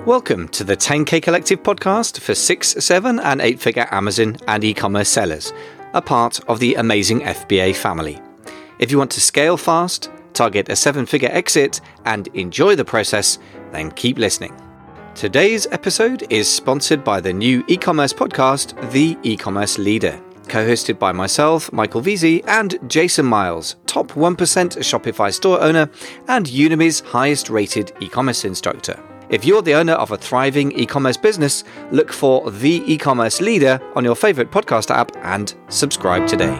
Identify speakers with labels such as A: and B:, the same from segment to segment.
A: Welcome to the 10K Collective podcast for 6, 7 and 8-figure Amazon and e-commerce sellers, a part of the amazing FBA family. If you want to scale fast, target a 7-figure exit and enjoy the process, then keep listening. Today's episode is sponsored by the new e-commerce podcast, The E-Commerce Leader, co-hosted by myself, Michael Veazey, and Jason Miles, top 1% Shopify store owner and Udemy's highest rated e-commerce instructor. If you're the owner of a thriving e-commerce business, look for The E-Commerce Leader on your favorite podcast app and subscribe today.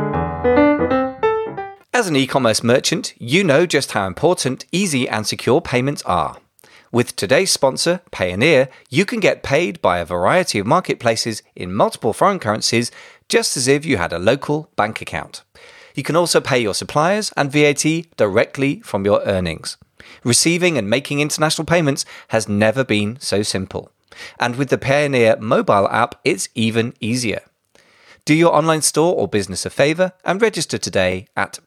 A: As an e-commerce merchant, you know just how important easy and secure payments are. With today's sponsor, Payoneer, you can get paid by a variety of marketplaces in multiple foreign currencies, just as if you had a local bank account. You can also pay your suppliers and VAT directly from your earnings. Receiving and making international payments has never been so simple. And with the Payoneer mobile app, it's even easier. Do your online store or business a favor and register today at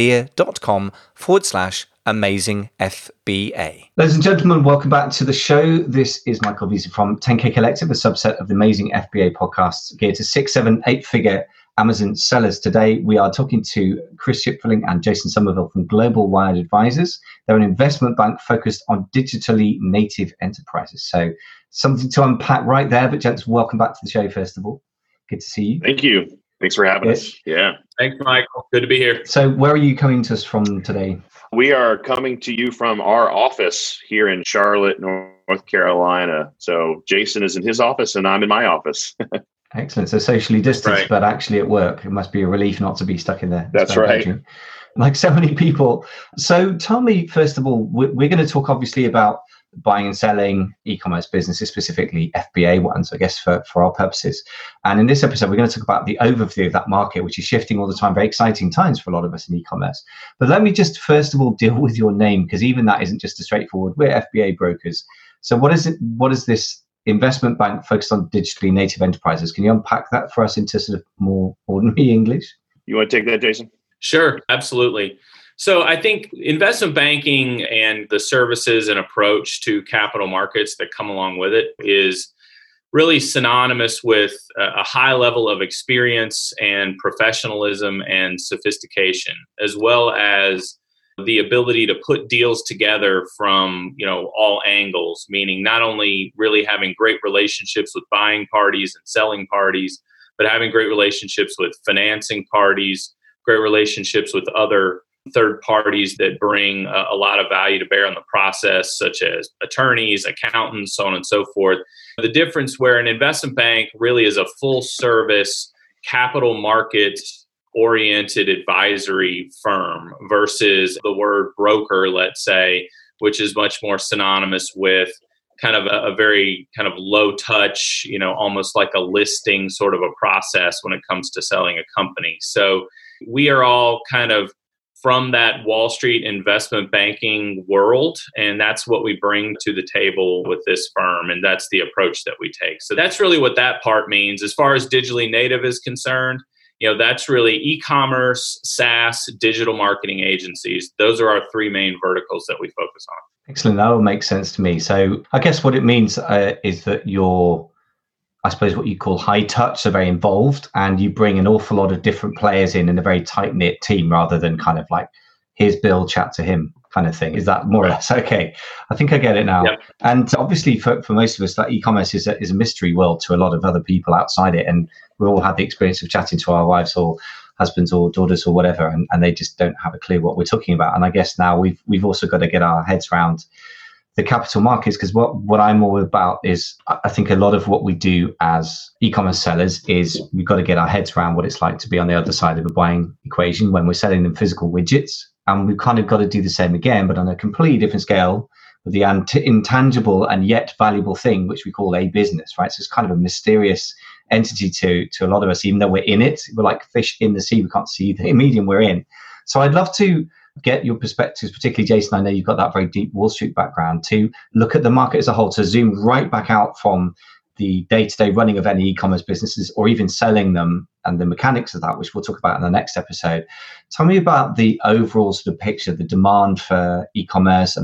A: payoneer.com/amazingfba. Ladies and gentlemen, welcome back to the show. This is Michael Veazey from 10K Collective, a subset of the amazing FBA podcasts geared to 6, 7, 8-figure Amazon sellers. Today, we are talking to Chris Shipfeling and Jason Somerville from Global Wired Advisors. They're an investment bank focused on digitally native enterprises. So something to unpack right there, but gents, welcome back to the show, first of all. Good to see you.
B: Thank you. Thanks for having us. Yeah.
C: Thanks, Michael. Good to be here.
A: So where are you coming to us from today?
B: We are coming to you from our office here in Charlotte, North Carolina. So Jason is in his office and I'm in my office.
A: Excellent. So socially distanced,
B: right.
A: But actually at work. It must be a relief not to be stuck in there.
B: That's right.
A: Bedroom, like so many people. So tell me, first of all, we're going to talk obviously about buying and selling e-commerce businesses, specifically FBA ones, I guess, for our purposes. And in this episode, we're going to talk about the overview of that market, which is shifting all the time. Very exciting times for a lot of us in e-commerce. But let me just, first of all, deal with your name, because even that isn't just a straightforward, we're FBA brokers. So what is it? What is this investment bank focused on digitally native enterprises? Can you unpack that for us into sort of more ordinary English?
B: You want to take that, Jason?
C: Sure, absolutely. So I think investment banking and the services and approach to capital markets that come along with it is really synonymous with a high level of experience and professionalism and sophistication, as well as the ability to put deals together from, all angles, meaning not only really having great relationships with buying parties and selling parties, but having great relationships with financing parties, great relationships with other third parties that bring a lot of value to bear on the process, such as attorneys, accountants, so on and so forth. The difference where an investment bank really is a full service capital market oriented advisory firm versus the word broker, let's say, which is much more synonymous with kind of a very kind of low touch, almost like a listing sort of a process when it comes to selling a company. So we are all kind of from that Wall Street investment banking world, and that's what we bring to the table with this firm, and that's the approach that we take. So that's really what that part means. As far as digitally native is concerned, that's really e-commerce, SaaS, digital marketing agencies. Those are our three main verticals that we focus on.
A: Excellent. That will make sense to me. So I guess what it means is that you're, I suppose, what you call high touch, so very involved, and you bring an awful lot of different players in a very tight-knit team rather than kind of like, here's Bill, chat to him kind of thing. Is that more or less? Okay. I think I get it now. Yep. And obviously for most of us, that e-commerce is a mystery world to a lot of other people outside it. And we all had the experience of chatting to our wives or husbands or daughters or whatever, and they just don't have a clue what we're talking about. And I guess now we've also got to get our heads around the capital markets, because what I'm all about is, I think a lot of what we do as e-commerce sellers is we've got to get our heads around what it's like to be on the other side of a buying equation when we're selling them physical widgets. And we've kind of got to do the same again, but on a completely different scale with the intangible and yet valuable thing, which we call a business, right? So it's kind of a mysterious entity to a lot of us, even though we're in it. We're like fish in the sea. We can't see the medium we're in. So I'd love to get your perspectives, particularly Jason. I know you've got that very deep Wall Street background, to look at the market as a whole, to zoom right back out from the day-to-day running of any e-commerce businesses or even selling them and the mechanics of that, which we'll talk about in the next episode. Tell me about the overall sort of picture, the demand for e-commerce and other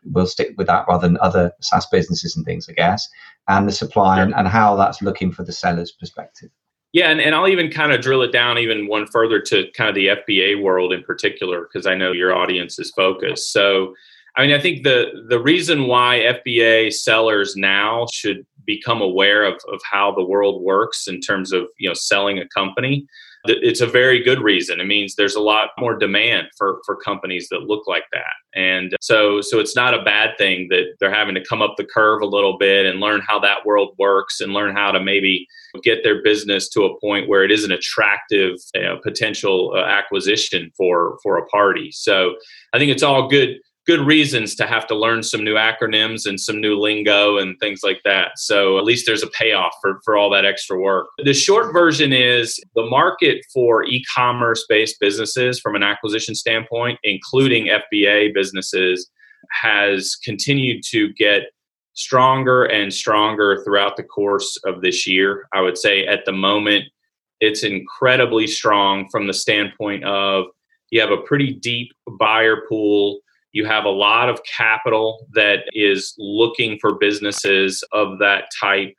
A: we'll stick with that rather than other SaaS businesses and things, I guess, and the supply and how that's looking for the seller's perspective.
C: Yeah, and I'll even kind of drill it down even one further to kind of the FBA world in particular, because I know your audience is focused. So, I mean, I think the reason why FBA sellers now should become aware of how the world works in terms of, selling a company, it's a very good reason. It means there's a lot more demand for companies that look like that. And so it's not a bad thing that they're having to come up the curve a little bit and learn how that world works and learn how to maybe get their business to a point where it is an attractive potential acquisition for a party. So I think it's all good reasons to have to learn some new acronyms and some new lingo and things like that. So at least there's a payoff for all that extra work. The short version is the market for e-commerce based businesses from an acquisition standpoint, including FBA businesses, has continued to get stronger and stronger throughout the course of this year. I would say at the moment, it's incredibly strong from the standpoint of you have a pretty deep buyer pool. You have a lot of capital that is looking for businesses of that type,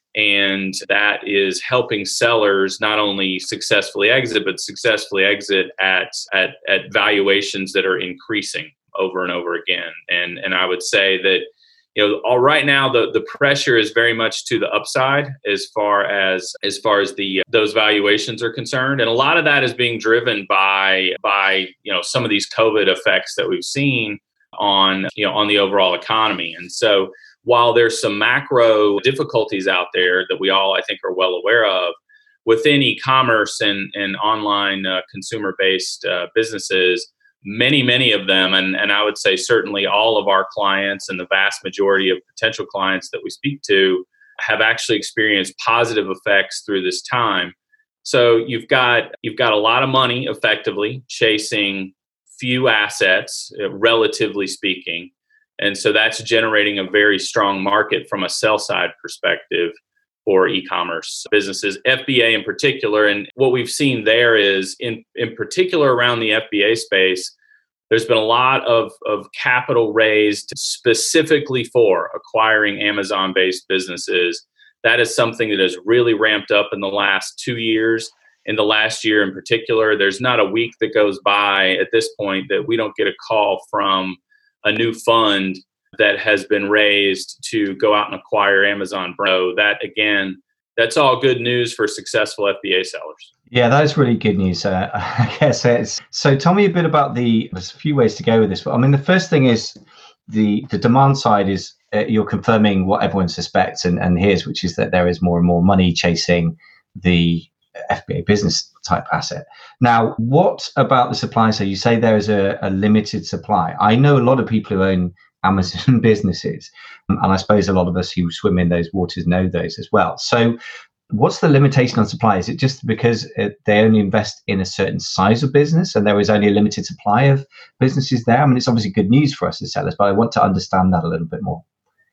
C: and that is helping sellers not only successfully exit, but successfully exit at valuations that are increasing over and over again. And I would say that all right now the pressure is very much to the upside as far as those valuations are concerned, and a lot of that is being driven by some of these COVID effects that we've seen on the overall economy. And so while there's some macro difficulties out there that we all I think are well aware of within e-commerce and online consumer based businesses, many of them, and I would say certainly all of our clients and the vast majority of potential clients that we speak to have actually experienced positive effects through this time. So you've got a lot of money effectively chasing few assets, relatively speaking. And so that's generating a very strong market from a sell side perspective for e-commerce businesses, FBA in particular. And what we've seen there is in particular around the FBA space, there's been a lot of capital raised specifically for acquiring Amazon-based businesses. That is something that has really ramped up in the last 2 years. In the last year in particular, there's not a week that goes by at this point that we don't get a call from a new fund that has been raised to go out and acquire Amazon. That, again, that's all good news for successful FBA sellers.
A: Yeah, that is really good news. I guess so. Tell me a bit about there's a few ways to go with this. But I mean, the first thing is the demand side is you're confirming what everyone suspects and hears, which is that there is more and more money chasing the FBA business type asset. Now, what about the supply? So you say there is a limited supply. I know a lot of people who own Amazon businesses, and I suppose a lot of us who swim in those waters know those as well. So what's the limitation on supply? Is it just because they only invest in a certain size of business and there is only a limited supply of businesses there? I mean, it's obviously good news for us as sellers, but I want to understand that a little bit more.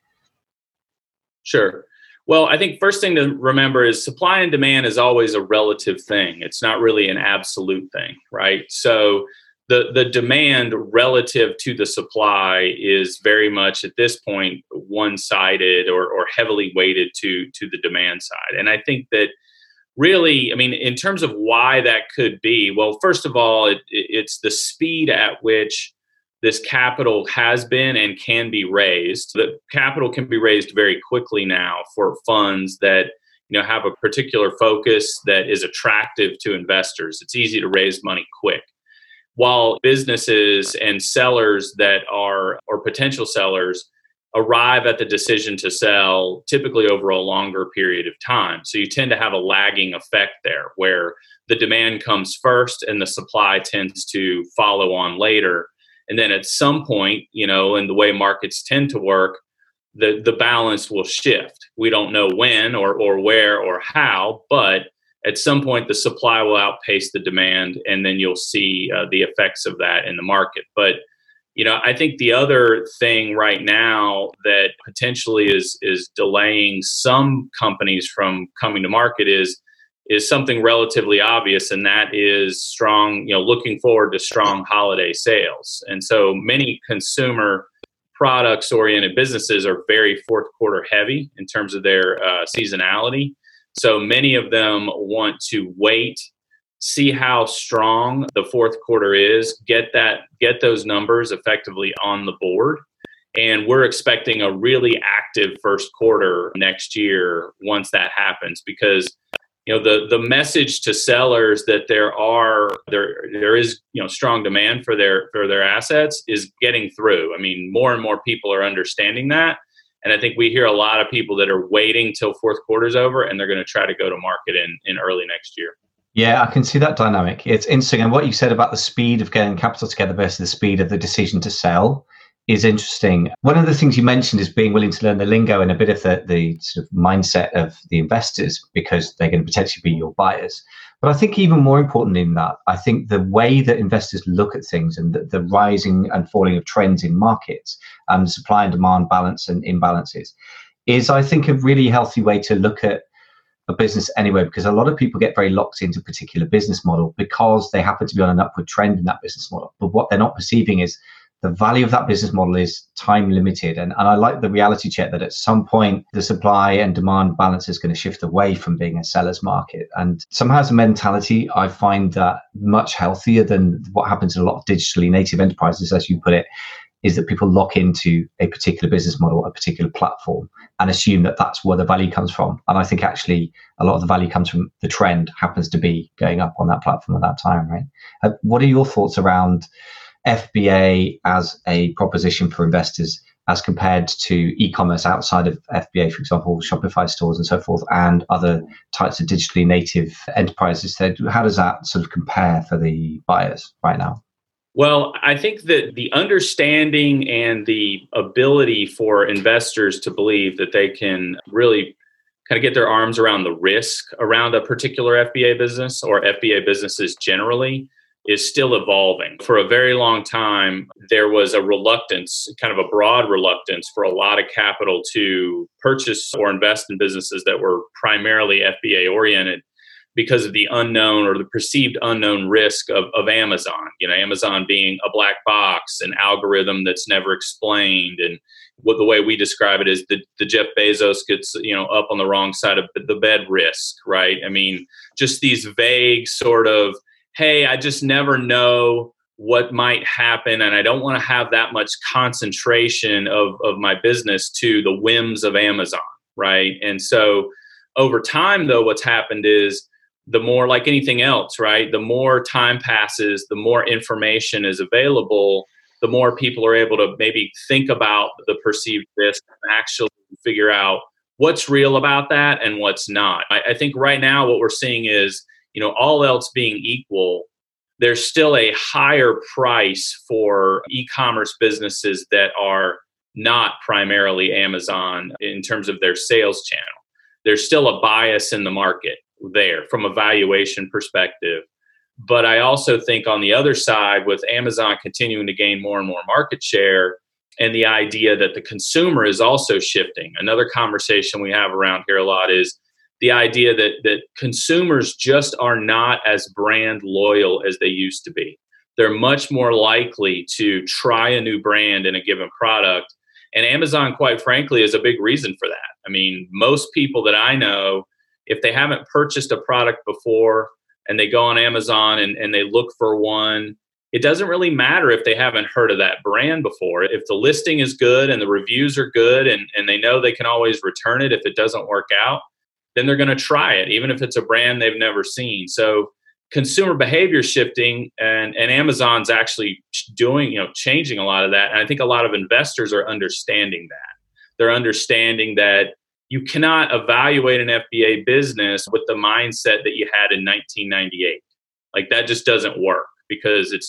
C: Sure. Well, I think first thing to remember is supply and demand is always a relative thing. It's not really an absolute thing, right? So the demand relative to the supply is very much at this point one-sided or heavily weighted to the demand side. And I think that really, I mean, in terms of why that could be, well, first of all, it's the speed at which this capital has been and can be raised. The capital can be raised very quickly now for funds that have a particular focus that is attractive to investors. It's easy to raise money quick. While businesses and sellers that are, or potential sellers, arrive at the decision to sell typically over a longer period of time. So you tend to have a lagging effect there where the demand comes first and the supply tends to follow on later. And then at some point, in the way markets tend to work, the balance will shift. We don't know when or where or how, but at some point the supply will outpace the demand, and then you'll see the effects of that in the market. But I think the other thing right now that potentially is delaying some companies from coming to market is something relatively obvious, and that is strong, looking forward to strong holiday sales. And so many consumer products oriented businesses are very fourth quarter heavy in terms of their seasonality. So many of them want to wait, see how strong the fourth quarter is, get those numbers effectively on the board. And we're expecting a really active first quarter next year once that happens, because the message to sellers that there is strong demand for their assets is getting through. I mean, more and more people are understanding that. And I think we hear a lot of people that are waiting till fourth quarter's over, and they're going to try to go to market in early next year.
A: Yeah, I can see that dynamic. It's interesting. And what you said about the speed of getting capital together versus the speed of the decision to sell is interesting. One of the things you mentioned is being willing to learn the lingo and a bit of the sort of mindset of the investors, because they're going to potentially be your buyers. But I think even more important than that, I think the way that investors look at things and the rising and falling of trends in markets and supply and demand balance and imbalances is, I think, a really healthy way to look at a business anyway, because a lot of people get very locked into a particular business model because they happen to be on an upward trend in that business model. But what they're not perceiving is the value of that business model is time limited. And I like the reality check that at some point, the supply and demand balance is going to shift away from being a seller's market. And somehow as a mentality, I find that much healthier than what happens in a lot of digitally native enterprises, as you put it, is that people lock into a particular business model, a particular platform, and assume that that's where the value comes from. And I think actually a lot of the value comes from the trend happens to be going up on that platform at that time, right? What are your thoughts around FBA as a proposition for investors as compared to e-commerce outside of FBA, for example, Shopify stores and so forth, and other types of digitally native enterprises? So how does that sort of compare for the buyers right now?
C: Well, I think that the understanding and the ability for investors to believe that they can really kind of get their arms around the risk around a particular FBA business or FBA businesses generally is still evolving. For a very long time, there was a reluctance, kind of a broad reluctance for a lot of capital to purchase or invest in businesses that were primarily FBA oriented because of the unknown or the perceived unknown risk of Amazon. Amazon being a black box, an algorithm that's never explained. And what the way we describe it is the Jeff Bezos gets, up on the wrong side of the bed risk, right? I mean, just these vague sort of, hey, I just never know what might happen, and I don't want to have that much concentration of my business to the whims of Amazon, right? And so over time, though, what's happened is the more, like anything else, right, the more time passes, the more information is available, the more people are able to maybe think about the perceived risk and actually figure out what's real about that and what's not. I think right now what we're seeing is, all else being equal, there's still a higher price for e-commerce businesses that are not primarily Amazon in terms of their sales channel. There's still a bias in the market there from a valuation perspective. But I also think on the other side, with Amazon continuing to gain more and more market share and the idea that the consumer is also shifting, another conversation we have around here a lot is the idea that consumers just are not as brand loyal as they used to be. They're much more likely to try a new brand in a given product. And Amazon, quite frankly, is a big reason for that. I mean, most people that I know, if they haven't purchased a product before and they go on Amazon and they look for one, it doesn't really matter if they haven't heard of that brand before. If the listing is good and the reviews are good and they know they can always return it if it doesn't work out, then they're going to try it, even if it's a brand they've never seen. So consumer behavior shifting, and Amazon's actually doing, changing a lot of that. And I think a lot of investors are understanding that. They're understanding that you cannot evaluate an FBA business with the mindset that you had in 1998. Like, that just doesn't work because it's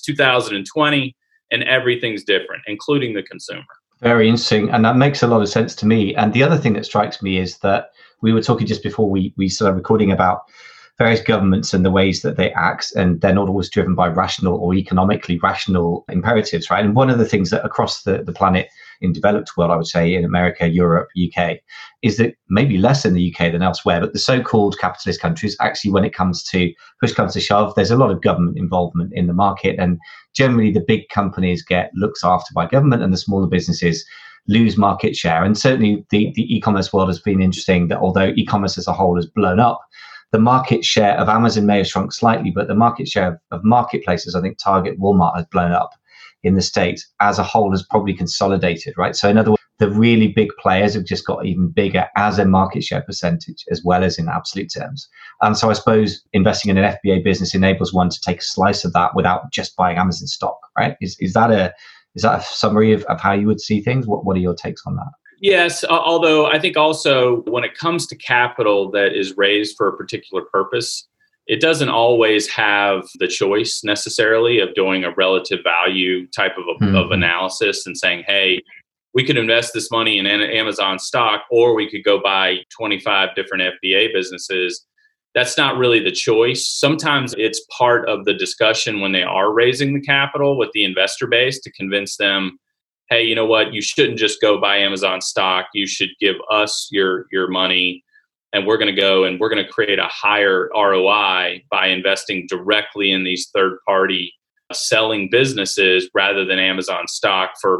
C: 2020 and everything's different, including the consumer.
A: Very interesting. And that makes a lot of sense to me. And the other thing that strikes me is that we were talking just before we started recording about various governments and the ways that they act, and they're not always driven by rational or economically rational imperatives, right? And one of the things that across the planet in developed world, I would say, in America, Europe, UK, is that maybe less in the UK than elsewhere, but the so-called capitalist countries, actually, when it comes to push comes to shove, there's a lot of government involvement in the market, and generally the big companies get looked after by government and the smaller businesses lose market share. And certainly the e-commerce world has been interesting, that although e-commerce as a whole has blown up, the market share of Amazon may have shrunk slightly, but the market share of marketplaces, I think Target, Walmart, has blown up in the States as a whole, has probably consolidated, right? So in other words, the really big players have just got even bigger as a market share percentage as well as in absolute terms. And so I suppose investing in an FBA business enables one to take a slice of that without just buying Amazon stock, right? Is that a summary of how you would see things? What are your takes on that?
C: Yes, although I think also when it comes to capital that is raised for a particular purpose, it doesn't always have the choice necessarily of doing a relative value type of analysis and saying, hey, we could invest this money in Amazon stock, or we could go buy 25 different FBA businesses. That's not really the choice. Sometimes it's part of the discussion when they are raising the capital with the investor base to convince them, hey, you know what, you shouldn't just go buy Amazon stock. You should give us your money, and we're going to go and we're going to create a higher ROI by investing directly in these third-party selling businesses rather than Amazon stock for,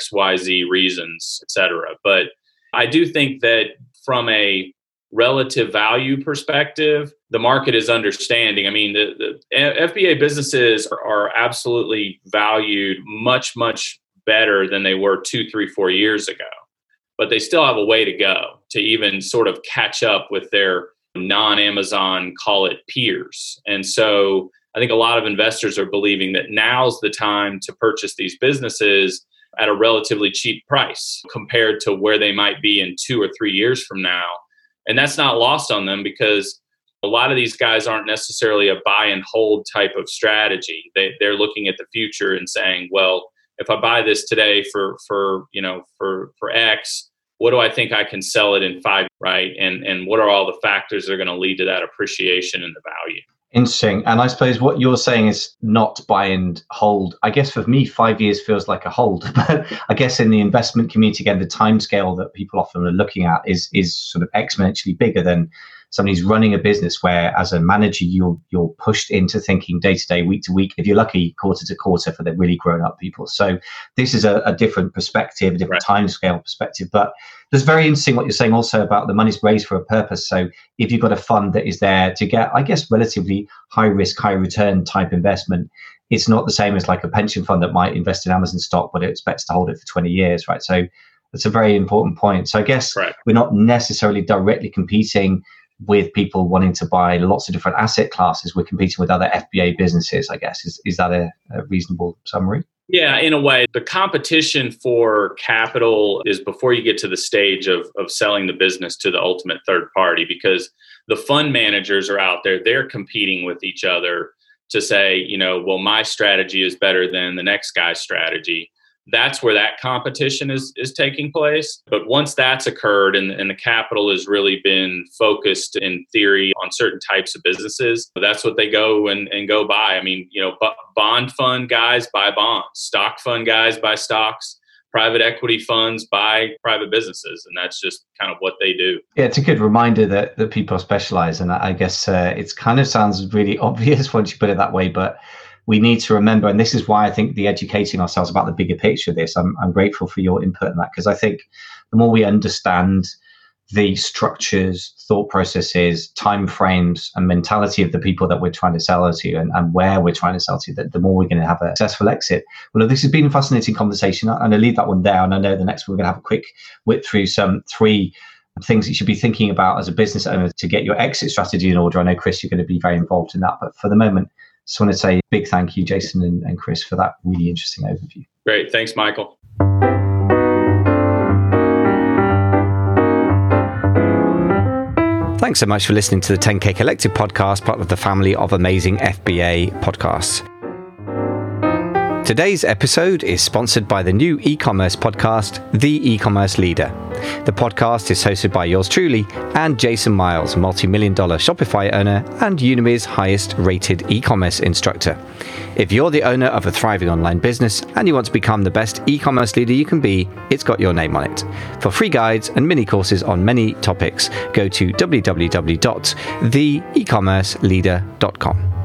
C: XYZ reasons, et cetera. But I do think that from a relative value perspective, the market is understanding. I mean, the FBA businesses are absolutely valued much, much better than they were 2, 3, 4 years ago, but they still have a way to go to even sort of catch up with their non-Amazon, call it, peers. And so I think a lot of investors are believing that now's the time to purchase these businesses at a relatively cheap price compared to where they might be in 2 or 3 years from now. And that's not lost on them, because a lot of these guys aren't necessarily a buy and hold type of strategy. They're looking at the future and saying, well, if I buy this today for X, what do I think I can sell it in 5, right? And what are all the factors that are going to lead to that appreciation in the value?
A: Interesting. And I suppose what you're saying is not buy and hold. I guess for me, 5 years feels like a hold. But I guess in the investment community, again, the timescale that people often are looking at is sort of exponentially bigger than somebody's running a business, where as a manager, you're pushed into thinking day to day, week to week, if you're lucky, quarter to quarter for the really grown up people. So this is a different perspective, a different timescale perspective. But it's very interesting what you're saying also about the money's raised for a purpose. So if you've got a fund that is there to get, I guess, relatively high risk, high return type investment, it's not the same as like a pension fund that might invest in Amazon stock, but it expects to hold it for 20 years, right? So that's a very important point. So I guess we're not necessarily directly competing with people wanting to buy lots of different asset classes. We're competing with other FBA businesses, I guess. Is that a reasonable summary?
C: Yeah, in a way. The competition for capital is before you get to the stage of selling the business to the ultimate third party, because the fund managers are out there. They're competing with each other to say, well, my strategy is better than the next guy's strategy. That's where that competition is taking place. But once that's occurred and the capital has really been focused in theory on certain types of businesses, that's what they go and go buy. I mean, bond fund guys buy bonds, stock fund guys buy stocks, private equity funds buy private businesses. And that's just kind of what they do. Yeah,
A: it's a good reminder that people specialize. And I guess it kind of sounds really obvious once you put it that way, but we need to remember, and this is why I think the educating ourselves about the bigger picture of this, I'm grateful for your input in that, because I think the more we understand the structures, thought processes, timeframes, and mentality of the people that we're trying to sell to and where we're trying to sell to, the more we're going to have a successful exit. Well, this has been a fascinating conversation. I'm going to leave that one there, and I know the next one we're going to have a quick whip through some 3 things you should be thinking about as a business owner to get your exit strategy in order. I know, Chris, you're going to be very involved in that, but for the moment, just want to say a big thank you, Jason and Chris, for that really interesting overview.
C: Great. Thanks, Michael.
D: Thanks so much for listening to the 10K Collective podcast, part of the family of amazing FBA podcasts. Today's episode is sponsored by the new e-commerce podcast, The E-Commerce Leader. The podcast is hosted by yours truly and Jason Miles, multi-million-dollar Shopify owner and Udemy's highest-rated e-commerce instructor. If you're the owner of a thriving online business and you want to become the best e-commerce leader you can be, it's got your name on it. For free guides and mini courses on many topics, go to www.theecommerceleader.com.